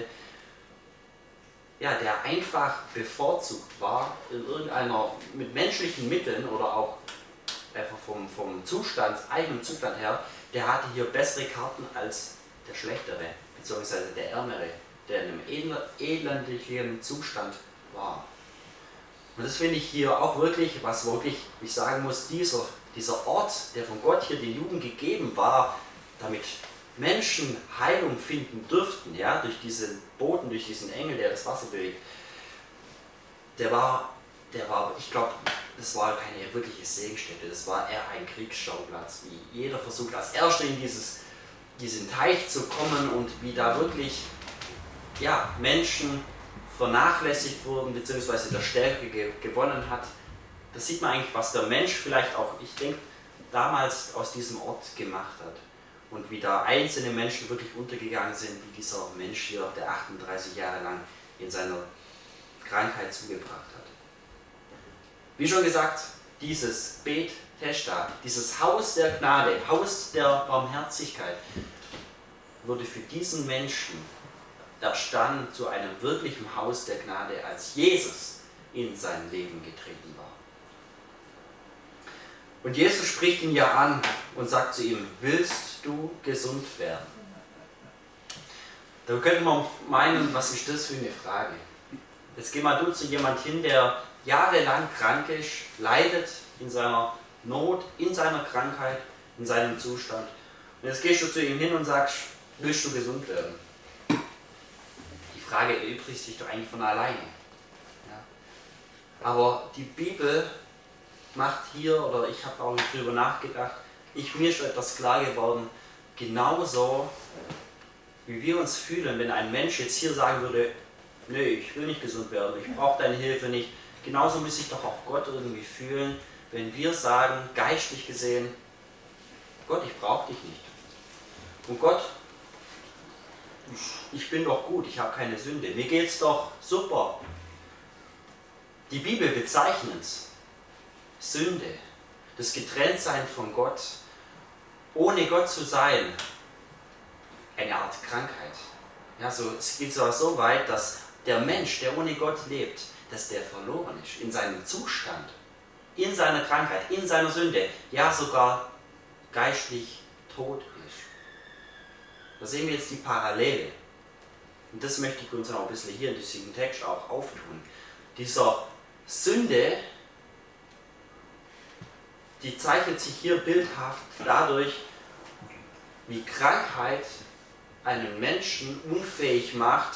ja, der einfach bevorzugt war, in irgendeiner, mit menschlichen Mitteln oder auch einfach vom, vom Zustand, eigenen Zustand her, der hatte hier bessere Karten als der Schlechtere, beziehungsweise der Ärmere, der in einem elendlichen Zustand war. Und das finde ich hier auch wirklich, was wirklich, ich sagen muss, dieser, dieser Ort, der von Gott hier den Juden gegeben war, damit Menschen Heilung finden dürften, ja, durch diesen Boten, durch diesen Engel, der das Wasser bewegt, der war, der war, ich glaube, das war keine wirkliche Segenstätte, das war eher ein Kriegsschauplatz, wie jeder versucht, als Erster in dieses, diesen Teich zu kommen und wie da wirklich ja, Menschen vernachlässigt wurden, beziehungsweise der Stärke ge gewonnen hat. Da sieht man eigentlich, was der Mensch vielleicht auch, ich denke, damals aus diesem Ort gemacht hat. Und wie da einzelne Menschen wirklich untergegangen sind, wie dieser Mensch hier, der achtunddreißig Jahre lang in seiner Krankheit zugebracht hat. Wie schon gesagt, dieses Bet Teshda, dieses Haus der Gnade, Haus der Barmherzigkeit, wurde für diesen Menschen erstanden zu einem wirklichen Haus der Gnade, als Jesus in sein Leben getreten war. Und Jesus spricht ihn ja an und sagt zu ihm, willst du gesund werden? Da könnte man meinen, was ist das für eine Frage? Jetzt geh mal du zu jemand hin, der jahrelang krank ist, leidet in seiner Not, in seiner Krankheit, in seinem Zustand. Und jetzt gehst du zu ihm hin und sagst, willst du gesund werden? Die Frage erübrigt sich doch eigentlich von alleine. Ja. Aber die Bibel macht hier, oder ich habe auch darüber nachgedacht, ich, mir ist etwas klar geworden, genauso wie wir uns fühlen, wenn ein Mensch jetzt hier sagen würde, nee, ich will nicht gesund werden, ich brauche deine Hilfe nicht, genauso muss sich doch auch Gott irgendwie fühlen, wenn wir sagen, geistlich gesehen, Gott, ich brauche dich nicht. Und Gott, ich bin doch gut, ich habe keine Sünde, mir geht's doch super. Die Bibel bezeichnet Sünde, das Getrenntsein von Gott, ohne Gott zu sein, eine Art Krankheit. Ja, so, es geht sogar so weit, dass der Mensch, der ohne Gott lebt, dass der verloren ist in seinem Zustand, in seiner Krankheit, in seiner Sünde, ja sogar geistlich tot ist. Da sehen wir jetzt die Parallele. Und das möchte ich uns auch ein bisschen hier in diesem Text auch auftun. Dieser Sünde, die zeichnet sich hier bildhaft dadurch, wie Krankheit einen Menschen unfähig macht,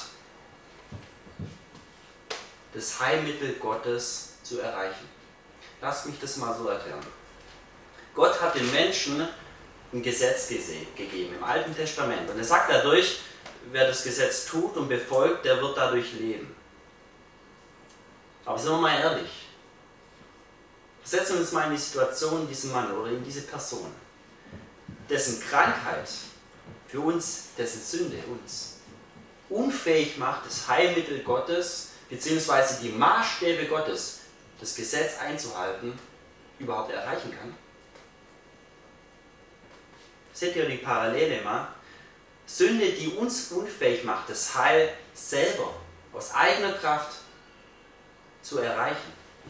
das Heilmittel Gottes zu erreichen. Lass mich das mal so erklären. Gott hat den Menschen ein Gesetz gegeben im Alten Testament. Und er sagt dadurch, wer das Gesetz tut und befolgt, der wird dadurch leben. Aber sind wir mal ehrlich. Versetzen wir uns mal in die Situation diesen Mann oder in diese Person, dessen Krankheit für uns, dessen Sünde uns unfähig macht, das Heilmittel Gottes bzw. die Maßstäbe Gottes, das Gesetz einzuhalten, überhaupt erreichen kann. Seht ihr die Parallele mal? Sünde, die uns unfähig macht, das Heil selber aus eigener Kraft zu erreichen.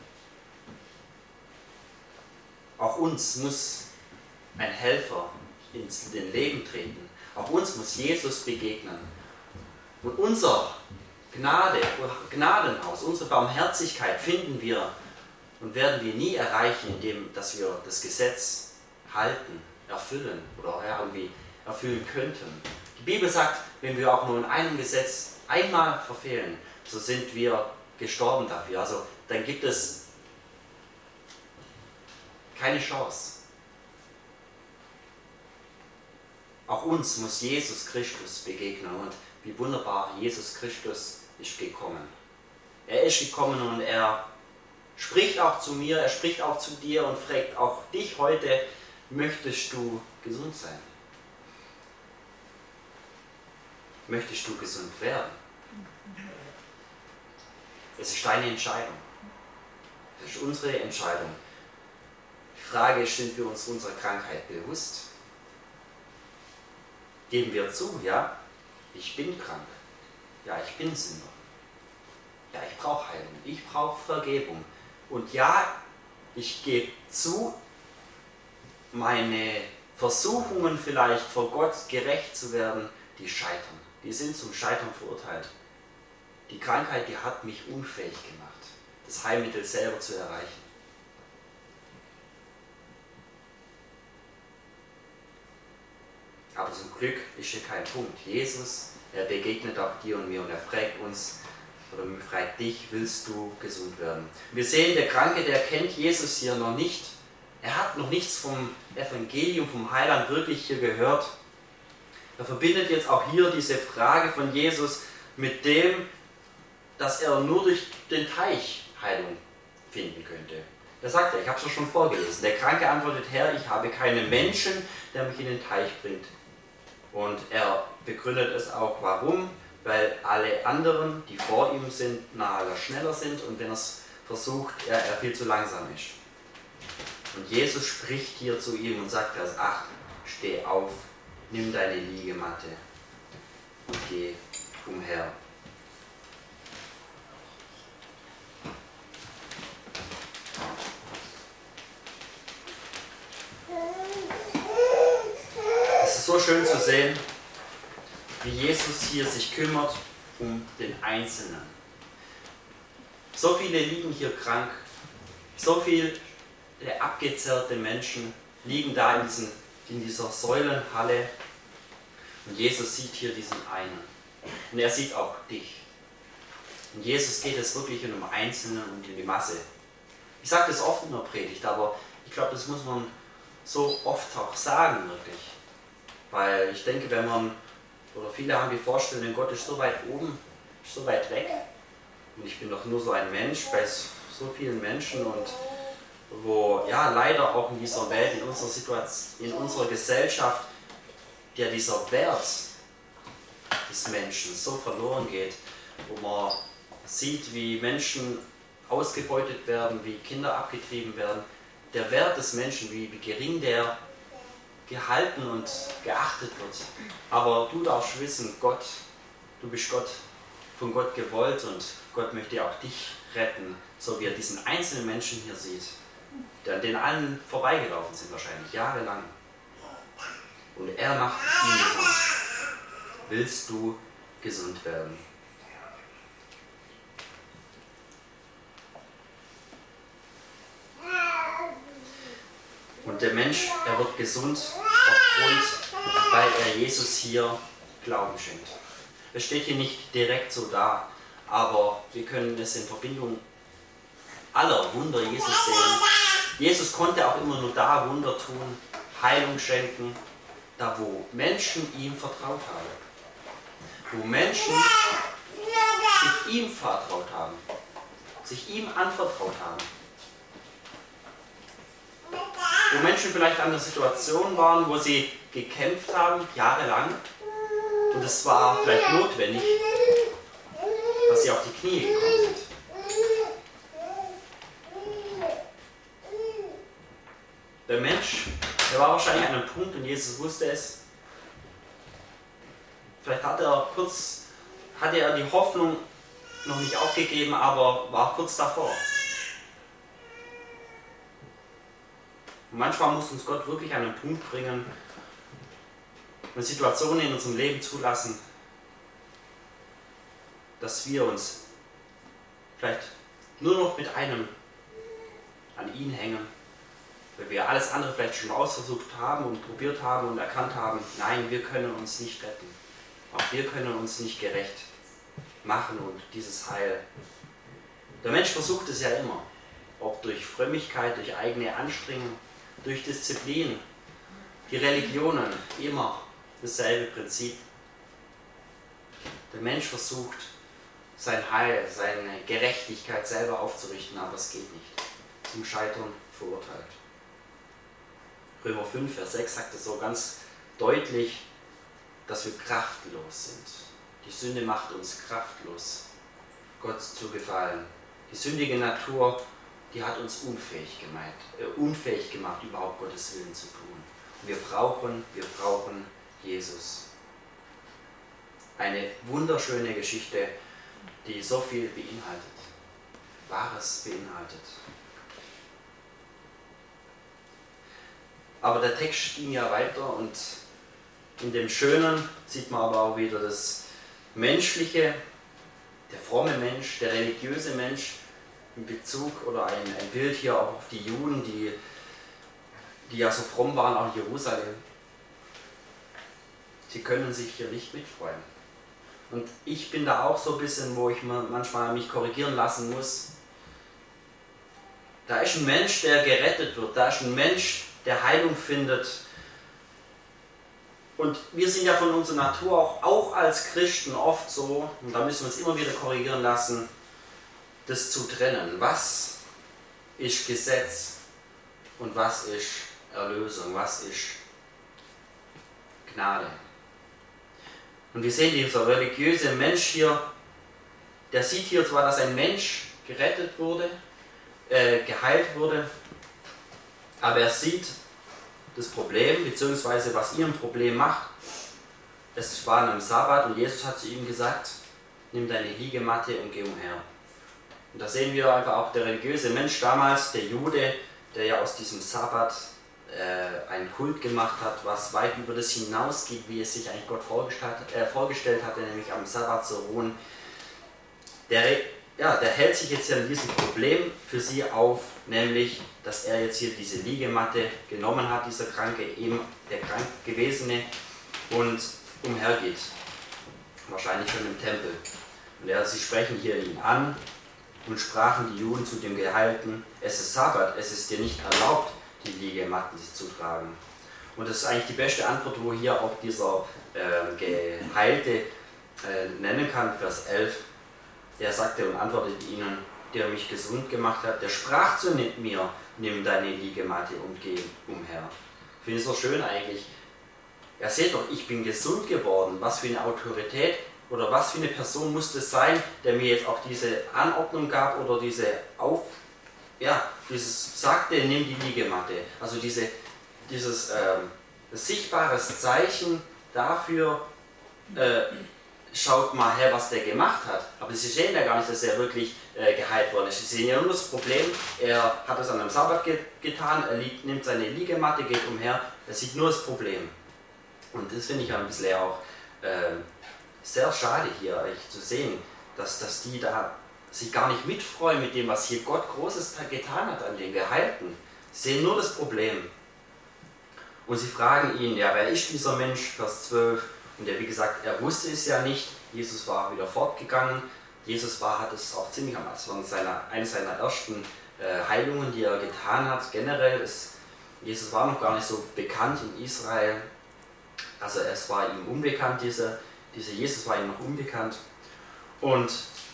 Auch uns muss ein Helfer ins Leben treten. Auch uns muss Jesus begegnen. Und unser Gnade, Gnadenhaus, unsere Barmherzigkeit finden wir und werden wir nie erreichen, indem dass wir das Gesetz halten, erfüllen oder irgendwie erfüllen könnten. Die Bibel sagt, wenn wir auch nur in einem Gesetz einmal verfehlen, so sind wir gestorben dafür. Also dann gibt es keine Chance. Auch uns muss Jesus Christus begegnen und wie wunderbar, Jesus Christus ist gekommen. Er ist gekommen und er spricht auch zu mir, er spricht auch zu dir und fragt auch dich heute, möchtest du gesund sein? Möchtest du gesund werden? Es ist deine Entscheidung. Es ist unsere Entscheidung. Die Frage ist, sind wir uns unserer Krankheit bewusst? Geben wir zu, ja, ich bin krank. Ja, ich bin Sünder. Ja, ich brauche Heilung. Ich brauche Vergebung. Und ja, ich gebe zu, meine Versuchungen vielleicht vor Gott gerecht zu werden, die scheitern. Die sind zum Scheitern verurteilt. Die Krankheit, die hat mich unfähig gemacht, das Heilmittel selber zu erreichen. Aber zum Glück ist hier kein Punkt. Jesus, er begegnet auch dir und mir und er fragt uns, oder fragt dich, willst du gesund werden? Wir sehen, der Kranke, der kennt Jesus hier noch nicht. Er hat noch nichts vom Evangelium, vom Heiland wirklich hier gehört. Er verbindet jetzt auch hier diese Frage von Jesus mit dem, dass er nur durch den Teich Heilung finden könnte. Da sagt er, ich habe es ja schon vorgelesen, der Kranke antwortet, Herr, ich habe keinen Menschen, der mich in den Teich bringt. Und er begründet es auch, warum, weil alle anderen, die vor ihm sind, nachher schneller sind und wenn er es versucht, er, er viel zu langsam ist. Und Jesus spricht hier zu ihm und sagt, Vers acht, steh auf, nimm deine Liegematte und geh umher. Es ist so schön zu sehen, wie Jesus hier sich kümmert um den Einzelnen. So viele liegen hier krank, so viele abgezerrte Menschen liegen da in, diesen, in dieser Säulenhalle und Jesus sieht hier diesen einen und er sieht auch dich. Und Jesus geht es wirklich um den Einzelnen und um die Masse. Ich sage das oft in der Predigt, aber ich glaube, das muss man so oft auch sagen wirklich. Weil ich denke, wenn man, oder viele haben die Vorstellung, Gott ist so weit oben, ist so weit weg und ich bin doch nur so ein Mensch bei so vielen Menschen und wo ja leider auch in dieser Welt, in unserer Situation, in unserer Gesellschaft, der dieser Wert des Menschen so verloren geht, wo man sieht, wie Menschen ausgebeutet werden, wie Kinder abgetrieben werden, der Wert des Menschen, wie, wie gering der gehalten und geachtet wird. Aber du darfst wissen, Gott, du bist Gott, von Gott gewollt und Gott möchte auch dich retten, so wie er diesen einzelnen Menschen hier sieht, die an den allen vorbeigelaufen sind wahrscheinlich, jahrelang. Und er macht ihn gesund. Willst du gesund werden? der Mensch, er wird gesund aufgrund, weil er Jesus hier Glauben schenkt. Es steht hier nicht direkt so da, aber wir können es in Verbindung aller Wunder Jesus sehen. Jesus konnte auch immer nur da Wunder tun, Heilung schenken, da wo Menschen ihm vertraut haben. Wo Menschen sich ihm vertraut haben, sich ihm anvertraut haben. Wo Menschen vielleicht an der Situation waren, wo sie gekämpft haben, jahrelang, und es war vielleicht notwendig, dass sie auf die Knie gekommen sind. Der Mensch, der war wahrscheinlich an einem Punkt und Jesus wusste es. Vielleicht hat er kurz, hatte er die Hoffnung noch nicht aufgegeben, aber war kurz davor. Und manchmal muss uns Gott wirklich an einen Punkt bringen und Situationen in unserem Leben zulassen, dass wir uns vielleicht nur noch mit einem an ihn hängen, weil wir alles andere vielleicht schon ausversucht haben und probiert haben und erkannt haben, nein, wir können uns nicht retten. Auch wir können uns nicht gerecht machen und dieses Heil. Der Mensch versucht es ja immer, ob durch Frömmigkeit, durch eigene Anstrengung, durch Disziplin. Die Religionen, immer dasselbe Prinzip. Der Mensch versucht, sein Heil, seine Gerechtigkeit selber aufzurichten, aber es geht nicht. Zum Scheitern verurteilt. Römer fünf, Vers sechs sagt es so ganz deutlich, dass wir kraftlos sind. Die Sünde macht uns kraftlos, Gott zu gefallen. Die sündige Natur, die hat uns unfähig gemacht, äh, unfähig gemacht, überhaupt Gottes Willen zu tun. Und wir brauchen, wir brauchen Jesus. Eine wunderschöne Geschichte, die so viel beinhaltet, Wahres beinhaltet. Aber der Text ging ja weiter und in dem Schönen sieht man aber auch wieder das Menschliche, der fromme Mensch, der religiöse Mensch in Bezug oder ein, ein Bild hier auch auf die Juden, die, die ja so fromm waren, auch in Jerusalem. Sie können sich hier nicht mitfreuen. Und ich bin da auch so ein bisschen, wo ich manchmal mich korrigieren lassen muss. Da ist ein Mensch, der gerettet wird, da ist ein Mensch, der Heilung findet. Und wir sind ja von unserer Natur auch, auch als Christen oft so, und da müssen wir uns immer wieder korrigieren lassen, das zu trennen. Was ist Gesetz und was ist Erlösung, was ist Gnade? Und wir sehen, dieser religiöse Mensch hier, der sieht hier zwar, dass ein Mensch gerettet wurde, äh, geheilt wurde, aber er sieht das Problem, beziehungsweise was ihr ein Problem macht. Es war an einem Sabbat und Jesus hat zu ihm gesagt, nimm deine Liegematte und geh umher. Und da sehen wir einfach auch der religiöse Mensch damals, der Jude, der ja aus diesem Sabbat äh, einen Kult gemacht hat, was weit über das hinausgeht, wie es sich eigentlich Gott vorgestellt, äh, vorgestellt hatte, nämlich am Sabbat zu ruhen. Der, ja, der hält sich jetzt ja in diesem Problem für sie auf, nämlich, dass er jetzt hier diese Liegematte genommen hat, dieser Kranke, eben der krank gewesene, und umhergeht. Wahrscheinlich schon im Tempel. Und er, sie sprechen hier ihn an und sprachen die Juden zu dem Geheilten, es ist Sabbat, es ist dir nicht erlaubt, die Liegematten zu tragen. Und das ist eigentlich die beste Antwort, wo hier auch dieser äh, Geheilte äh, nennen kann, Vers elf. Er sagte und antwortete ihnen, der mich gesund gemacht hat, der sprach zu mir, nimm deine Liegematte und geh umher. Ich finde es so schön eigentlich. Er seht doch, ich bin gesund geworden. Was für eine Autorität oder was für eine Person muss es sein, der mir jetzt auch diese Anordnung gab oder diese Auf, ja, dieses sagte, nimm die Liegematte. Also diese, dieses ähm, sichtbares Zeichen dafür, äh, schaut mal her, was der gemacht hat. Aber sie sehen ja gar nicht, dass er wirklich äh, geheilt worden ist. Sie sehen ja nur das Problem, er hat es an einem Sabbat ge getan, er liegt, nimmt seine Liegematte, geht umher, er sieht nur das Problem. Und das finde ich ein bisschen auch äh, sehr schade hier eigentlich zu sehen, dass, dass die da sich gar nicht mitfreuen mit dem, was hier Gott Großes getan hat an den Geheilten. Sie sehen nur das Problem. Und sie fragen ihn, ja, wer ist dieser Mensch, Vers zwölf, und er, wie gesagt, er wusste es ja nicht, Jesus war wieder fortgegangen, Jesus war, hat es auch ziemlich am Anfang seiner, eine seiner ersten äh, Heilungen, die er getan hat, generell, ist, Jesus war noch gar nicht so bekannt in Israel, also es war ihm unbekannt, dieser, dieser Jesus war ihm noch unbekannt, und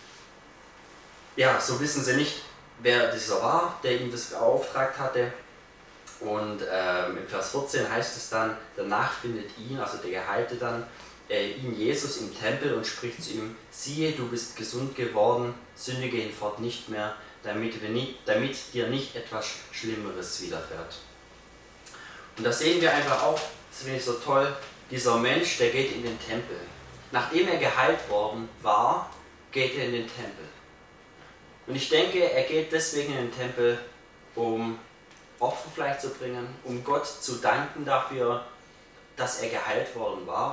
ja, so wissen sie nicht, wer dieser war, der ihm das beauftragt hatte. Und ähm, im Vers vierzehn heißt es dann, danach findet ihn, also der Geheilte dann, äh, ihn Jesus im Tempel und spricht zu ihm, siehe, du bist gesund geworden, sündige hinfort nicht mehr, damit, wir nicht, damit dir nicht etwas Schlimmeres widerfährt. Und da sehen wir einfach auch, das finde ich so toll, dieser Mensch, der geht in den Tempel. Nachdem er geheilt worden war, geht er in den Tempel. Und ich denke, er geht deswegen in den Tempel, um Opfer vielleicht zu bringen, um Gott zu danken dafür, dass er geheilt worden war.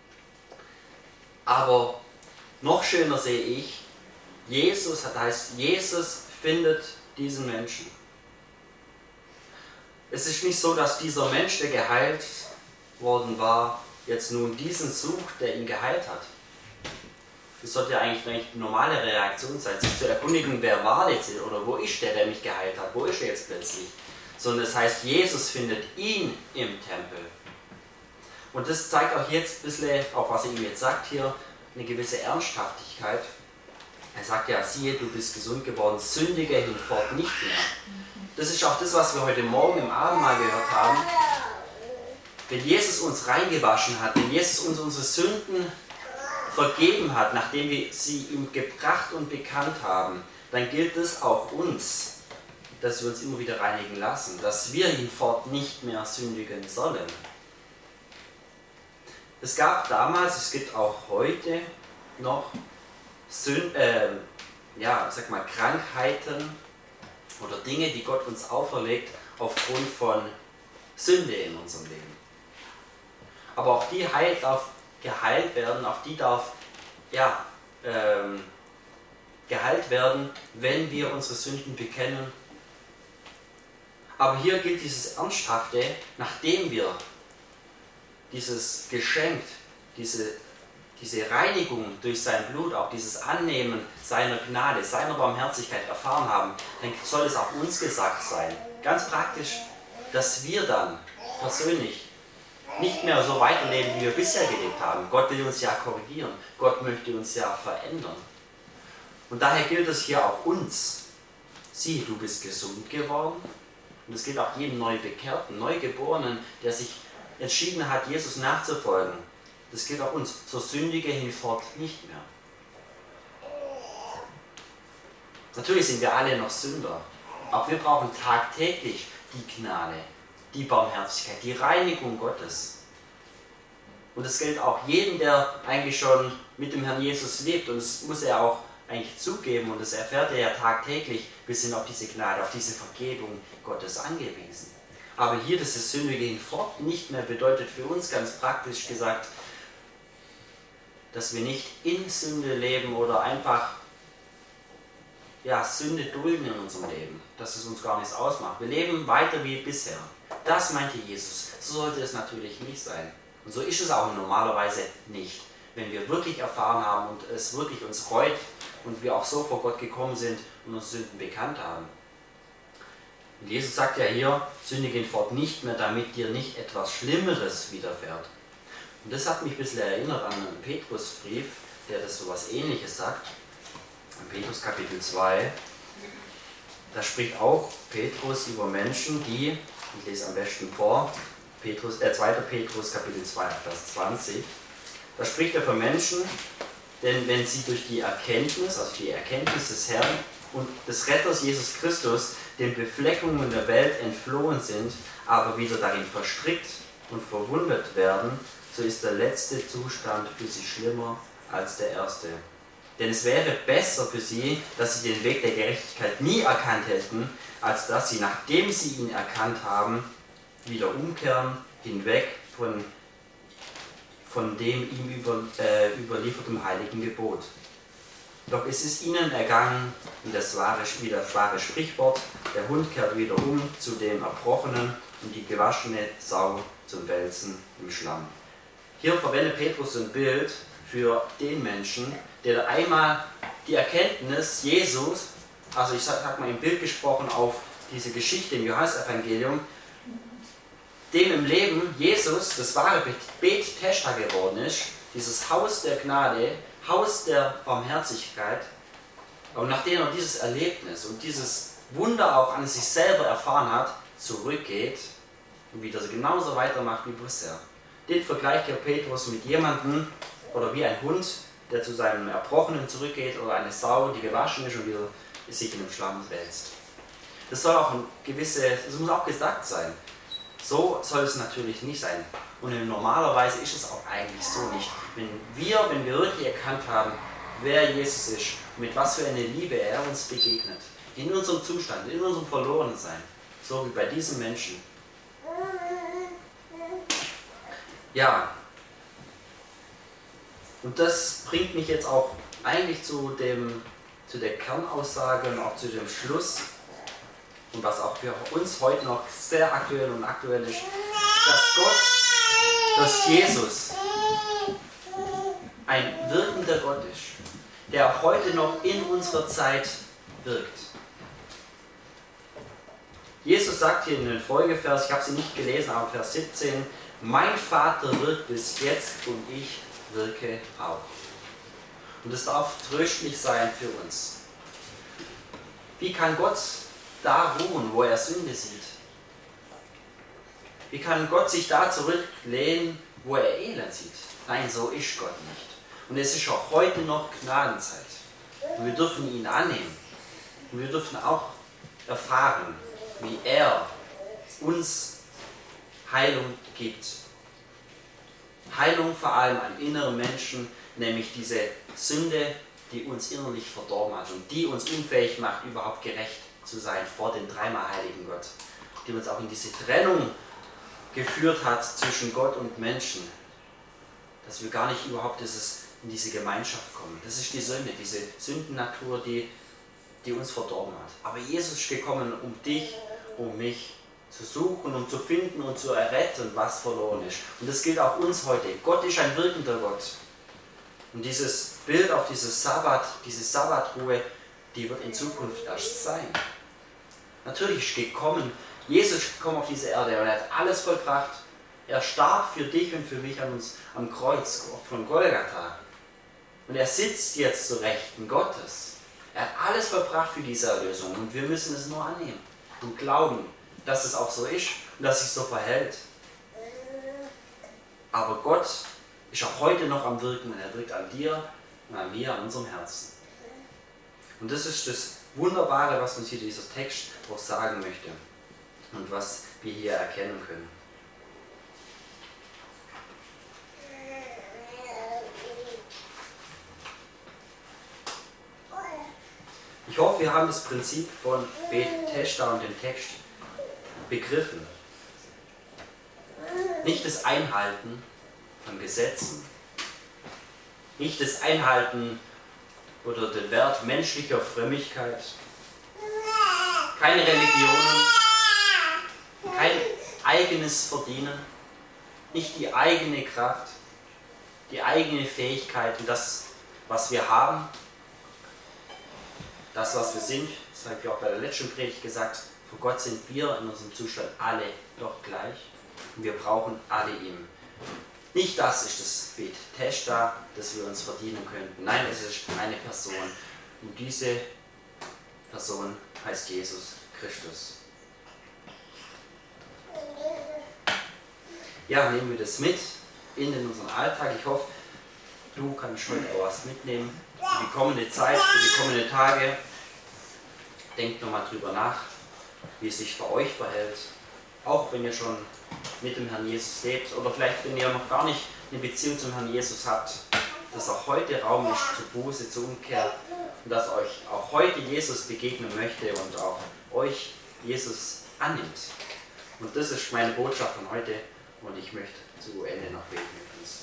Aber noch schöner sehe ich, Jesus, das heißt, Jesus findet diesen Menschen. Es ist nicht so, dass dieser Mensch, der geheilt worden war, jetzt nun diesen sucht, der ihn geheilt hat. Das sollte ja eigentlich eine normale Reaktion sein, sich zu erkundigen, wer war jetzt oder wo ist der, der mich geheilt hat, wo ist er jetzt plötzlich. Sondern das heißt, Jesus findet ihn im Tempel. Und das zeigt auch jetzt ein bisschen, auch was er ihm jetzt sagt hier, eine gewisse Ernsthaftigkeit. Er sagt ja, siehe, du bist gesund geworden, sündige hinfort nicht mehr. Das ist auch das, was wir heute Morgen im Abendmahl gehört haben. Wenn Jesus uns reingewaschen hat, wenn Jesus uns unsere Sünden vergeben hat, nachdem wir sie ihm gebracht und bekannt haben, dann gilt es auch uns, dass wir uns immer wieder reinigen lassen, dass wir hinfort nicht mehr sündigen sollen. Es gab damals, es gibt auch heute noch Sünd, äh, ja, sag mal, Krankheiten oder Dinge, die Gott uns auferlegt aufgrund von Sünde in unserem Leben. Aber auch die heilt, darf geheilt werden, auch die darf ja, ähm, geheilt werden, wenn wir unsere Sünden bekennen. Aber hier gilt dieses Ernsthafte, nachdem wir dieses Geschenk, diese, diese Reinigung durch sein Blut, auch dieses Annehmen seiner Gnade, seiner Barmherzigkeit erfahren haben, dann soll es auch uns gesagt sein, ganz praktisch, dass wir dann persönlich nicht mehr so weiterleben, wie wir bisher gelebt haben. Gott will uns ja korrigieren, Gott möchte uns ja verändern. Und daher gilt es hier auch uns. Siehe, du bist gesund geworden. Und es gilt auch jedem Neubekehrten, Neugeborenen, der sich entschieden hat, Jesus nachzufolgen. Das gilt auch uns. So sündige hinfort nicht mehr. Natürlich sind wir alle noch Sünder. Auch wir brauchen tagtäglich die Gnade, die Barmherzigkeit, die Reinigung Gottes. Und das gilt auch jedem, der eigentlich schon mit dem Herrn Jesus lebt. Und das muss er auch eigentlich zugeben. Und das erfährt er ja tagtäglich. Wir sind auf diese Gnade, auf diese Vergebung Gottes angewiesen. Aber hier das sündige hinfort nicht mehr bedeutet für uns ganz praktisch gesagt, dass wir nicht in Sünde leben oder einfach ja, Sünde dulden in unserem Leben, dass es uns gar nichts ausmacht. Wir leben weiter wie bisher. Das meinte Jesus. So sollte es natürlich nicht sein. Und so ist es auch normalerweise nicht. Wenn wir wirklich erfahren haben und es wirklich uns reut und wir auch so vor Gott gekommen sind und uns Sünden bekannt haben. Und Jesus sagt ja hier, sündige hinfort nicht mehr, damit dir nicht etwas Schlimmeres widerfährt. Und das hat mich ein bisschen erinnert an einen Petrusbrief, der das so was Ähnliches sagt. In Petrus Kapitel zwei, da spricht auch Petrus über Menschen, die, ich lese am besten vor, Petrus, äh, zweiter Petrus Kapitel zwei, Vers zwanzig, da spricht er von Menschen, denn wenn sie durch die Erkenntnis, also die Erkenntnis des Herrn und des Retters Jesus Christus, den Befleckungen der Welt entflohen sind, aber wieder darin verstrickt und verwundet werden, so ist der letzte Zustand für sie schlimmer als der erste. Denn es wäre besser für sie, dass sie den Weg der Gerechtigkeit nie erkannt hätten, als dass sie, nachdem sie ihn erkannt haben, wieder umkehren, hinweg von, von dem ihm über, äh, überlieferten heiligen Gebot. Doch es ist ihnen ergangen, wie das, wahre, wie das wahre Sprichwort, der Hund kehrt wieder um zu dem Erbrochenen, und die gewaschene Sau zum Wälzen im Schlamm. Hier verwendet Petrus ein Bild für den Menschen, der einmal die Erkenntnis Jesus, also ich sag, sag mal im Bild gesprochen auf diese Geschichte im Johannesevangelium, dem im Leben Jesus das wahre Bet Tesda geworden ist, dieses Haus der Gnade, Haus der Barmherzigkeit. Und nachdem er dieses Erlebnis und dieses Wunder auch an sich selber erfahren hat, zurückgeht und wieder genauso weitermacht wie bisher. Den vergleicht ja Petrus mit jemandem oder wie ein Hund, der zu seinem Erbrochenen zurückgeht, oder eine Sau, die gewaschen ist und wieder sich in dem Schlamm wälzt. Das soll auch ein gewisse, das muss auch gesagt sein. So soll es natürlich nicht sein. Und normalerweise ist es auch eigentlich so nicht. Wenn wir, wenn wir wirklich erkannt haben, wer Jesus ist, mit was für eine Liebe er uns begegnet, in unserem Zustand, in unserem Verlorensein, so wie bei diesem Menschen. Ja, und das bringt mich jetzt auch eigentlich zu, dem, zu der Kernaussage und auch zu dem Schluss, und was auch für uns heute noch sehr aktuell und aktuell ist, dass Gott, dass Jesus ein wirkender Gott ist, der auch heute noch in unserer Zeit wirkt. Jesus sagt hier in den Folgevers, ich habe sie nicht gelesen, aber Vers siebzehn, mein Vater wirkt bis jetzt und ich wirke auch. Und es darf tröstlich sein für uns. Wie kann Gott da ruhen, wo er Sünde sieht? Wie kann Gott sich da zurücklehnen, wo er Elend sieht? Nein, so ist Gott nicht. Und es ist auch heute noch Gnadenzeit. Und wir dürfen ihn annehmen. Und wir dürfen auch erfahren, wie er uns Heilung gibt. Heilung vor allem an inneren Menschen, nämlich diese Sünde, die uns innerlich verdorben hat und die uns unfähig macht, überhaupt gerecht zu sein vor dem dreimal heiligen Gott, die uns auch in diese Trennung geführt hat zwischen Gott und Menschen, dass wir gar nicht überhaupt dieses, in diese Gemeinschaft kommen. Das ist die Sünde, diese Sündennatur, die, die uns verdorben hat. Aber Jesus ist gekommen, um dich, um mich zu suchen, um zu finden und zu erretten, was verloren ist. Und das gilt auch uns heute. Gott ist ein wirkender Gott. Und dieses Bild auf dieses Sabbat, diese Sabbatruhe, die wird in Zukunft erst sein. Natürlich ist gekommen, Jesus ist gekommen auf diese Erde und er hat alles vollbracht. Er starb für dich und für mich an uns am Kreuz von Golgatha. Und er sitzt jetzt zu Rechten Gottes. Er hat alles vollbracht für diese Erlösung und wir müssen es nur annehmen und glauben, dass es auch so ist und dass es sich so verhält. Aber Gott ist auch heute noch am Wirken und er wirkt an dir und an mir, an unserem Herzen. Und das ist das Wunderbare, was uns hier dieser Text auch sagen möchte und was wir hier erkennen können. Ich hoffe, wir haben das Prinzip von Bet Tesda und dem Text begriffen. Nicht das Einhalten von Gesetzen, nicht das Einhalten oder den Wert menschlicher Frömmigkeit, keine Religionen, kein eigenes Verdienen, nicht die eigene Kraft, die eigene Fähigkeit und das, was wir haben, das, was wir sind. Das habe ich auch bei der letzten Predigt gesagt, vor Gott sind wir in unserem Zustand alle doch gleich und wir brauchen alle ihn. Nicht das ist das Bet Tesda, das wir uns verdienen könnten. Nein, es ist eine Person. Und diese Person heißt Jesus Christus. Ja, nehmen wir das mit in unseren Alltag. Ich hoffe, du kannst heute auch was mitnehmen für die kommende Zeit, für die kommenden Tage. Denkt nochmal drüber nach, wie es sich bei euch verhält. Auch wenn ihr schon mit dem Herrn Jesus lebt oder vielleicht wenn ihr noch gar nicht eine Beziehung zum Herrn Jesus habt, dass auch heute Raum ist zur Buße, zur Umkehr und dass euch auch heute Jesus begegnen möchte und auch euch Jesus annimmt. Und das ist meine Botschaft von heute und ich möchte zu Ende noch beten mit uns.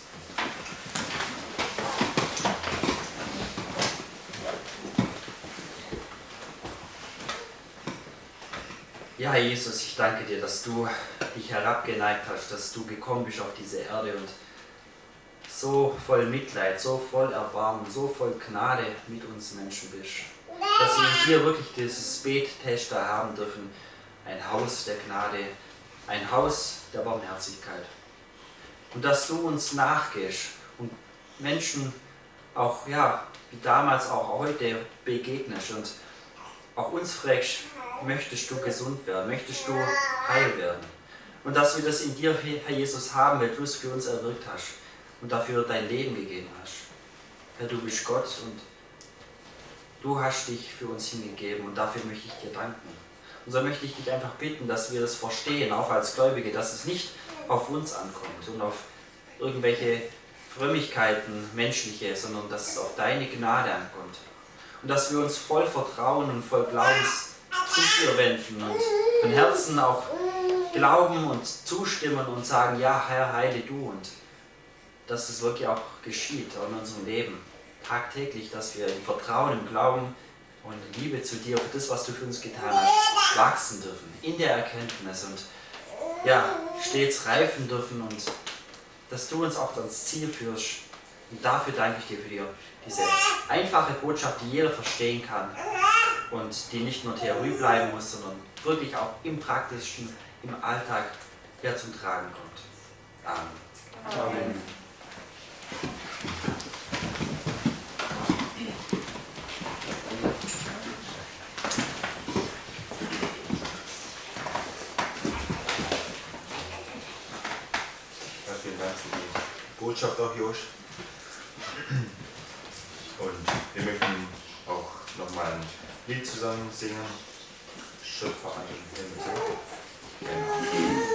Ja, Jesus, ich danke dir, dass du dich herabgeneigt hast, dass du gekommen bist auf diese Erde und so voll Mitleid, so voll Erbarmen, so voll Gnade mit uns Menschen bist. Dass wir in dir wirklich dieses Bettester haben dürfen, ein Haus der Gnade, ein Haus der Barmherzigkeit. Und dass du uns nachgehst und Menschen auch, ja, wie damals auch heute begegnest und auch uns fragst, möchtest du gesund werden, möchtest du heil werden? Und dass wir das in dir, Herr Jesus, haben, weil du es für uns erwirkt hast und dafür dein Leben gegeben hast. Herr, du bist Gott und du hast dich für uns hingegeben und dafür möchte ich dir danken. Und so möchte ich dich einfach bitten, dass wir das verstehen, auch als Gläubige, dass es nicht auf uns ankommt und auf irgendwelche Frömmigkeiten, menschliche, sondern dass es auf deine Gnade ankommt. Und dass wir uns voll Vertrauen und voll Glaubens zu dir wenden und von Herzen auch glauben und zustimmen und sagen, ja Herr, heile du, und dass es wirklich auch geschieht in unserem Leben, tagtäglich, dass wir im Vertrauen, im Glauben und in Liebe zu dir, auf das, was du für uns getan hast, wachsen dürfen, in der Erkenntnis und ja, stets reifen dürfen und dass du uns auch ans Ziel führst. Und dafür danke ich dir für die, diese einfache Botschaft, die jeder verstehen kann und die nicht nur Theorie bleiben muss, sondern wirklich auch im Praktischen, im Alltag ja, zum Tragen kommt. Amen. Amen. Amen. Ja, vielen Dank für die Botschaft auch, Josch. Und wir möchten auch nochmal ein Lied zusammen singen. Schöpfer an den Himmel. Genau.